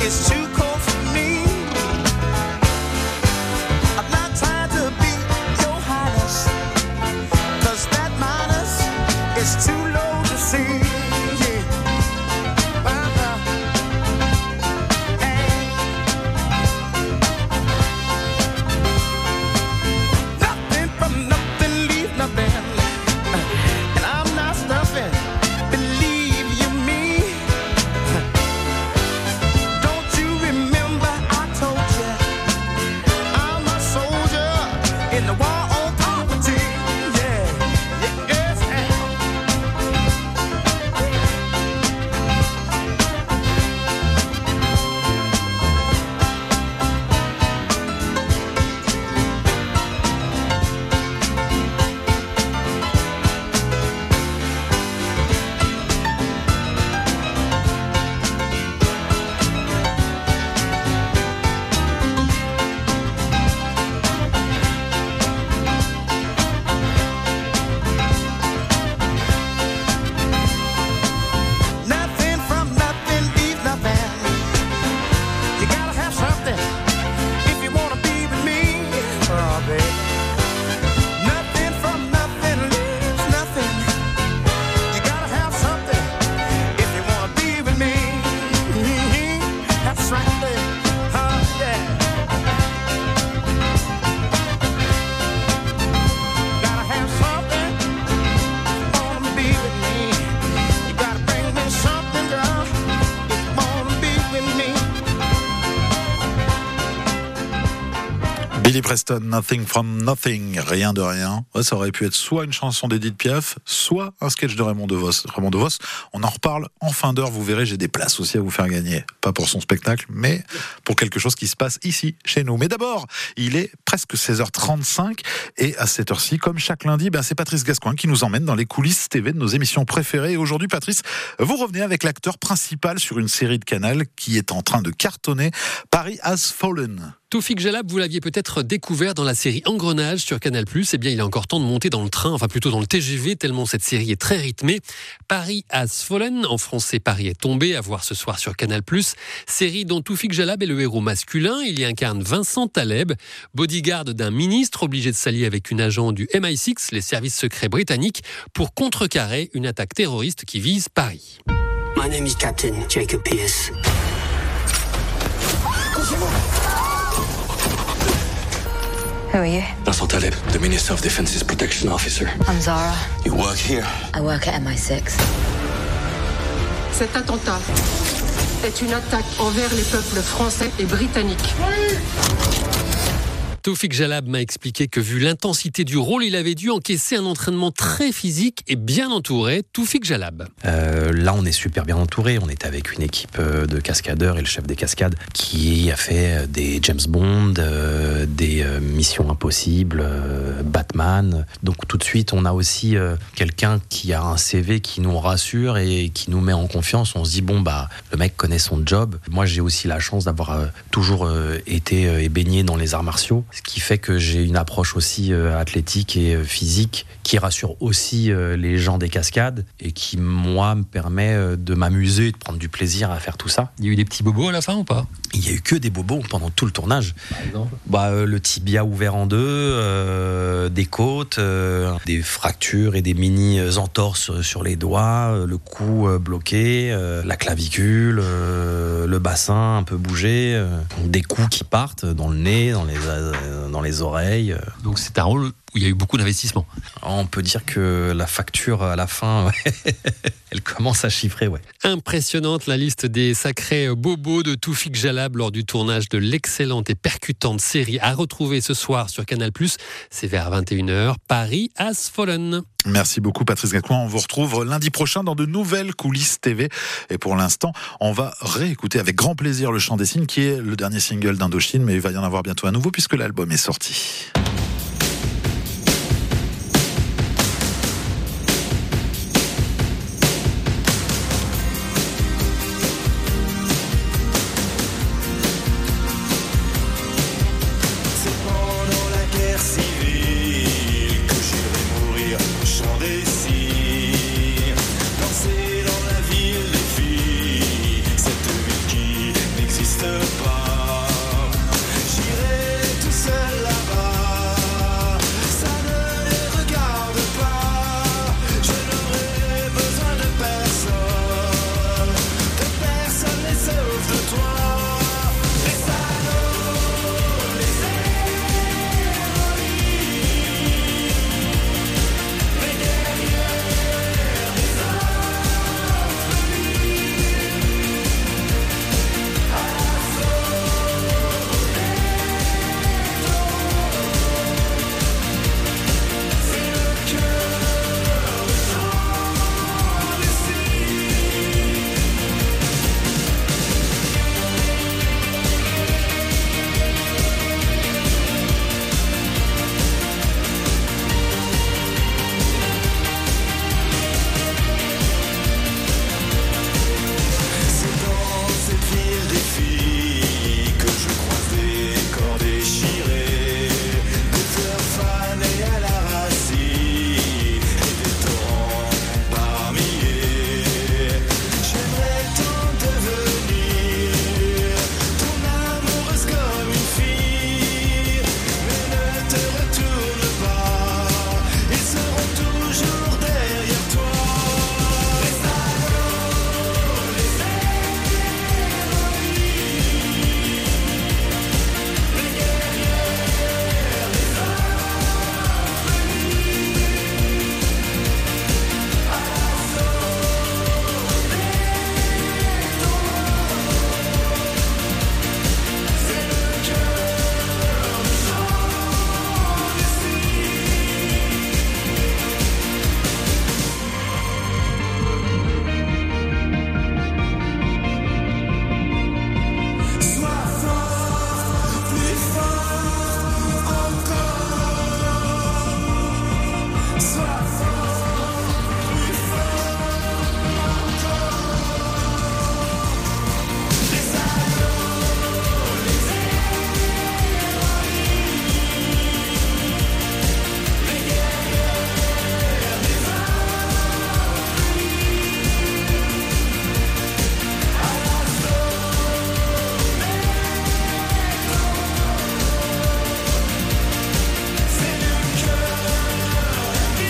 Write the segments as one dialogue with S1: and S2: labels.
S1: is too cold for me. I'm not trying to be your highness, 'cause that minus is too low to see.
S2: Billy Preston, Nothing from Nothing, rien de rien. Ouais, ça aurait pu être soit une chanson d'Edith Piaf, soit un sketch de Raymond DeVos. Raymond DeVos, on en reparle en fin d'heure, vous verrez, j'ai des places aussi à vous faire gagner. Pas pour son spectacle, mais pour quelque chose qui se passe ici, chez nous. Mais d'abord, il est presque 16h35 et à cette heure-ci, comme chaque lundi, c'est Patrice Gascoigne qui nous emmène dans les coulisses TV de nos émissions préférées. Et aujourd'hui, Patrice, vous revenez avec l'acteur principal sur une série de Canal qui est en train de cartonner, Paris Has Fallen.
S3: Taoufik Jalab, vous l'aviez peut-être découvert dans la série Engrenage sur Canal+. Eh bien, il est encore temps de monter dans le train, enfin plutôt dans le TGV, tellement cette série est très rythmée. Paris Has Fallen, en français Paris est tombé, à voir ce soir sur Canal+. Série dont Taoufik Jalab est le héros masculin. Il y incarne Vincent Taleb, bodyguard d'un ministre obligé de s'allier avec une agent du MI6, les services secrets britanniques, pour contrecarrer une attaque terroriste qui vise Paris.
S4: My name is Captain Jacob Pierce.
S5: Who are you?
S4: Vincent Taleb, the Minister of Defense's Protection Officer.
S5: I'm Zara.
S4: You work here?
S5: I work at MI6.
S6: Cet attentat est une attaque envers les peuples français et britanniques. Oui.
S3: Taoufik Jalab m'a expliqué que vu l'intensité du rôle, il avait dû encaisser un entraînement très physique et bien entouré. Taoufik Jalab.
S7: Là, on est super bien entouré. On est avec une équipe de cascadeurs et le chef des cascades qui a fait des James Bond, des Missions Impossibles, Batman. Donc tout de suite, on a aussi quelqu'un qui a un CV qui nous rassure et qui nous met en confiance. On se dit, le mec connaît son job. Moi, j'ai aussi la chance d'avoir toujours été baigné dans les arts martiaux. Ce qui fait que j'ai une approche aussi athlétique et physique qui rassure aussi les gens des cascades et qui, moi, me permet de m'amuser, de prendre du plaisir à faire tout ça.
S3: Il y a eu des petits bobos à la fin ou pas ?
S7: Il n'y a eu que des bobos pendant tout le tournage. Par exemple ? Le tibia ouvert en deux, des côtes, des fractures et des mini-entorses sur les doigts, le cou bloqué, la clavicule, le bassin un peu bougé, des coups qui partent dans le nez, dans les oreilles.
S3: Donc c'est un rôle où il y a eu beaucoup d'investissement.
S7: On peut dire que la facture à la fin, elle commence à chiffrer. Ouais.
S3: Impressionnante la liste des sacrés bobos de Taoufik Jalab lors du tournage de l'excellente et percutante série à retrouver ce soir sur Canal+. C'est vers 21h, Paris Has Fallen.
S2: Merci beaucoup Patrice Gascoigne. On vous retrouve lundi prochain dans de nouvelles coulisses TV. Et pour l'instant, on va réécouter avec grand plaisir Le Chant des Cygnes, qui est le dernier single d'Indochine, mais il va y en avoir bientôt à nouveau puisque l'album est sorti.
S1: n'existe pas. J'irai tout seul là-bas, ça ne les regarde pas. Je n'aurai besoin de personne les sauve de toi. Les salauds, les héroïnes, les guerrières, les orphelines, à l'assaut des taureaux. C'est le cœur de chant des cygnes. C'est dans cette ville des filles que je croise des corps déchirés, des fleurs fanées à la racine et des torrents par milliers. J'aimerais tant devenir ton amoureuse comme une fille, mais ne te retourne pas, ils seront toujours derrière toi. Les salauds, les héroïnes, les guerrières, les orphelines, à l'assaut des taureaux. C'est le cœur de chant des cygnes. Sois fort, plus fort encore. Sois fort, plus fort encore. Les salauds, les héroïnes, les guerrières, les orphelines, à l'assaut des taureaux. C'est le cœur des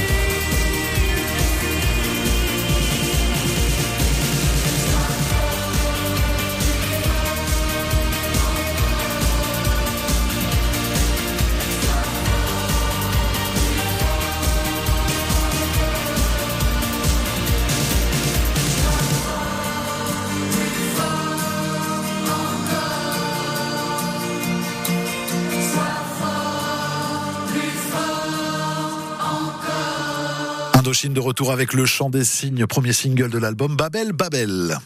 S2: Indochine de retour avec le chant des cygnes, premier single de l'album Babel Babel.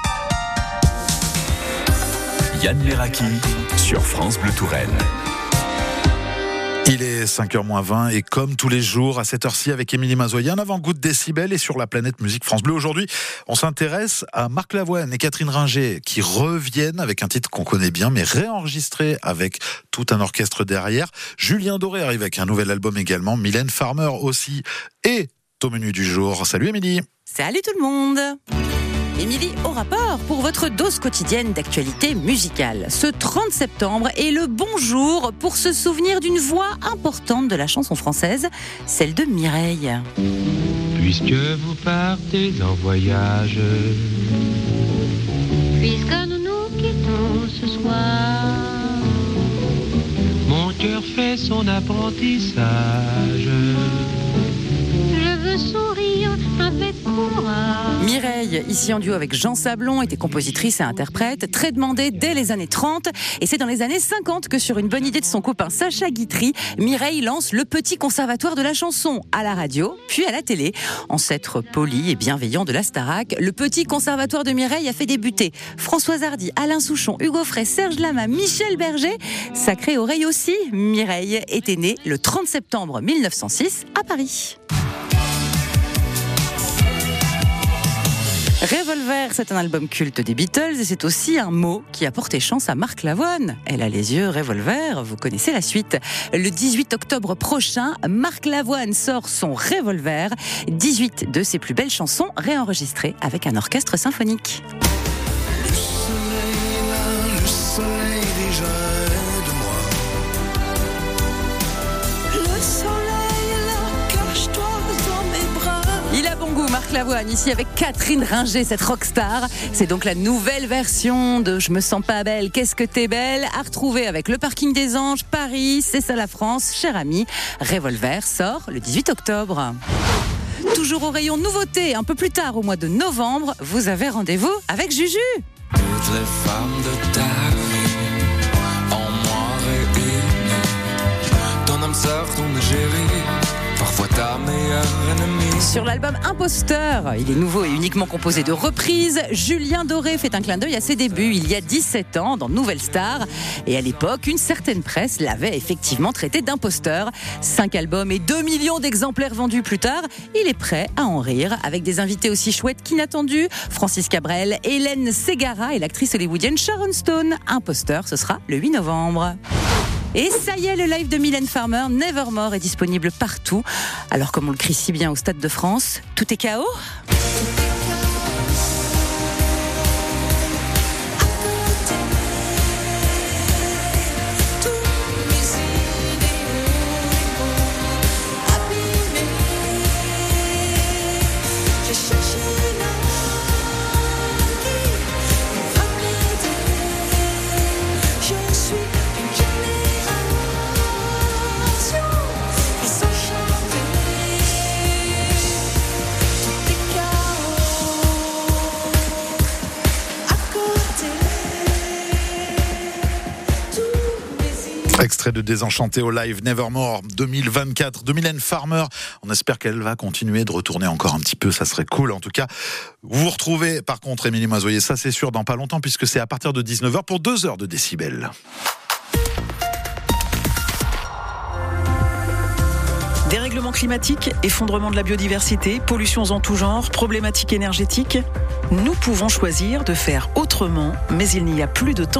S8: Yann Leraki sur France Bleu Touraine.
S2: Il est 5h-20 et comme tous les jours à cette heure-ci avec Émilie Mazoyer, un avant-goût de décibels et sur la planète musique France Bleu. Aujourd'hui, on s'intéresse à Marc Lavoine et Catherine Ringer qui reviennent avec un titre qu'on connaît bien mais réenregistré avec tout un orchestre derrière. Julien Doré arrive avec un nouvel album également, Mylène Farmer aussi est au menu du jour. Salut Émilie.
S9: Salut tout le monde. Émilie au rapport pour votre dose quotidienne d'actualité musicale. Ce 30 septembre est le bon jour pour se souvenir d'une voix importante de la chanson française, celle de Mireille.
S10: Puisque vous partez en voyage,
S11: puisque nous nous quittons ce soir,
S10: mon cœur fait son apprentissage.
S11: je veux sourire avec courage.
S9: Mireille, ici en duo avec Jean Sablon, était compositrice et interprète, très demandée dès les années 30. Et c'est dans les années 50 que, sur une bonne idée de son copain Sacha Guitry, Mireille lance le Petit Conservatoire de la chanson à la radio, puis à la télé. Ancêtre poli et bienveillant de la Starac, le Petit Conservatoire de Mireille a fait débuter Françoise Hardy, Alain Souchon, Hugo Frey, Serge Lama, Michel Berger. Sacrée oreille aussi, Mireille était née le 30 septembre 1906 à Paris. Revolver, c'est un album culte des Beatles et c'est aussi un mot qui a porté chance à Marc Lavoine. Elle a les yeux revolver, vous connaissez la suite. Le 18 octobre prochain, Marc Lavoine sort son Revolver, 18 de ses plus belles chansons réenregistrées avec un orchestre symphonique.
S1: Le soleil est là,
S9: Marc Lavoine ici avec Catherine Ringer, cette rockstar. C'est donc la nouvelle version de Je me sens pas belle, qu'est-ce que t'es belle, à retrouver avec le Parking des Anges, Paris, C'est ça la France, cher ami. Revolver sort le 18 octobre. Toujours au rayon nouveauté, un peu plus tard au mois de novembre, vous avez rendez-vous avec Juju.
S1: Toutes les femmes de ta vie en moi réunies. Ton âme sœur, ton égérie, parfois ta meilleure ennemie.
S9: Sur l'album Imposteur, il est nouveau et uniquement composé de reprises. Julien Doré fait un clin d'œil à ses débuts il y a 17 ans dans Nouvelle Star. Et à l'époque, une certaine presse l'avait effectivement traité d'imposteur. 5 albums et 2 millions d'exemplaires vendus plus tard, il est prêt à en rire avec des invités aussi chouettes qu'inattendus. Francis Cabrel, Hélène Ségara et l'actrice hollywoodienne Sharon Stone. Imposteur, ce sera le 8 novembre. Et ça y est, le live de Mylène Farmer, Nevermore, est disponible partout. Alors comme on le crie si bien au Stade de France, tout est chaos ?
S2: Extrait de Désenchanté au live Nevermore 2024 de Mylène Farmer. On espère qu'elle va continuer de retourner encore un petit peu, ça serait cool. En tout cas, vous vous retrouvez par contre Émilie Mazoyer, ça c'est sûr, dans pas longtemps, puisque c'est à partir de 19h pour 2 heures de décibels.
S12: Dérèglement climatique, effondrement de la biodiversité, pollutions en tout genre, problématiques énergétiques. Nous pouvons choisir de faire autrement, mais il n'y a plus de temps.